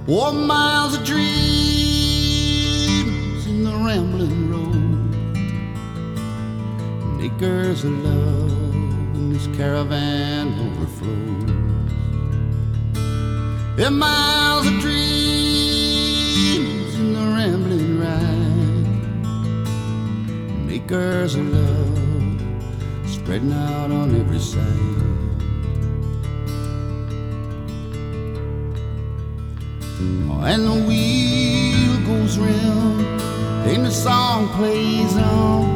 War miles of dreams in the rambling road, and acres of love in this caravan overflows. There are miles of dreams in the rambling ride, and acres of love spreading out on every side. And the wheel goes round and the song plays on,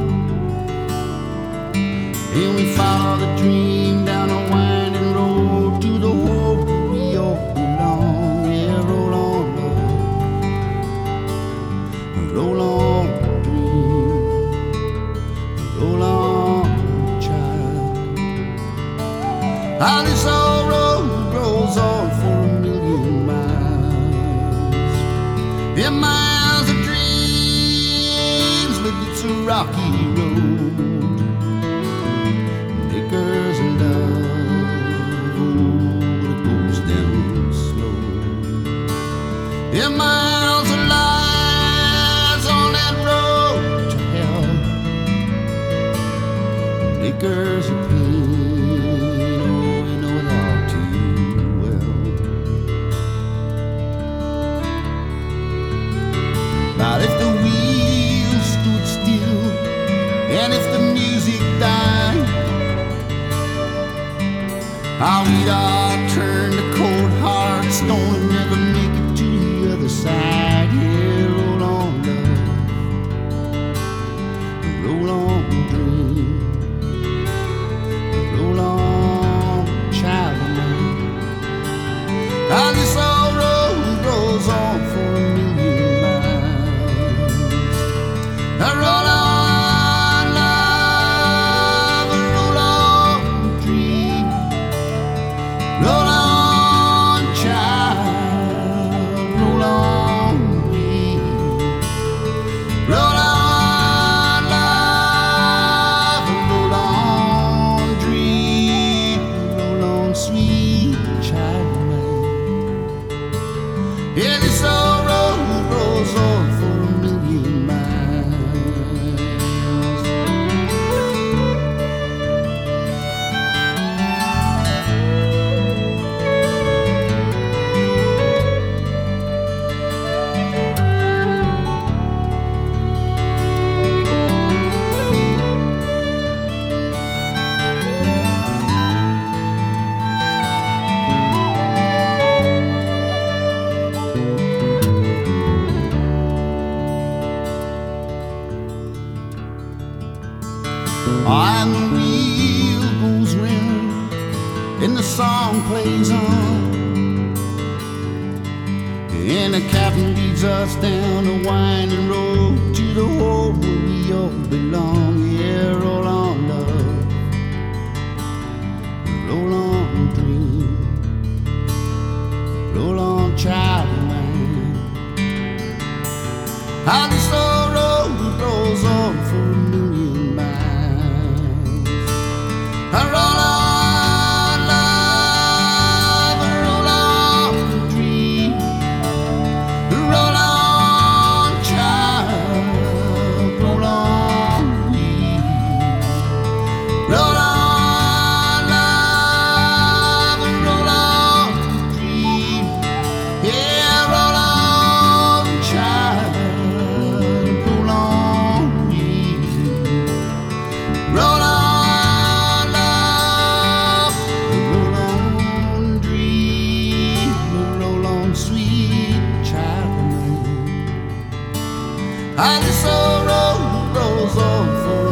and we follow the dream down a winding road to the home where we all belong. Yeah, roll on, love, roll on, dream, roll on, child. How this old road goes on for a million miles. Yeah, miles of dreams, but it's a rocky road. Acres of love, oh, but it goes down slow. Yeah, miles of lives on that road to hell. Acres of pain, oh, you know it all too well. But if the wheels stood still, and if the music died, how we'd all turn to cold hard stone and never make it to the other side. Yeah, roll on, love, roll on, dream, roll on, child of mine. How this old road goes on for a million miles. Roll on, love, roll on, dream, roll on, child, roll on, dream, roll on, love, roll on, dream, roll on, sweet child of mine. Yeah, this old road goes on for a million miles. And the wheel goes round and the song plays on, and the captain leads us down the winding road to the home where we all belong. Yeah, roll on, love, roll on, dream, roll on, child of mine. How this old road goes on for a million miles. Roll on, love, roll on, dream, roll on, child, roll on, dream, roll on, love, roll on, dream, yeah, roll on, child, roll on, dream, roll on. How this old road goes on for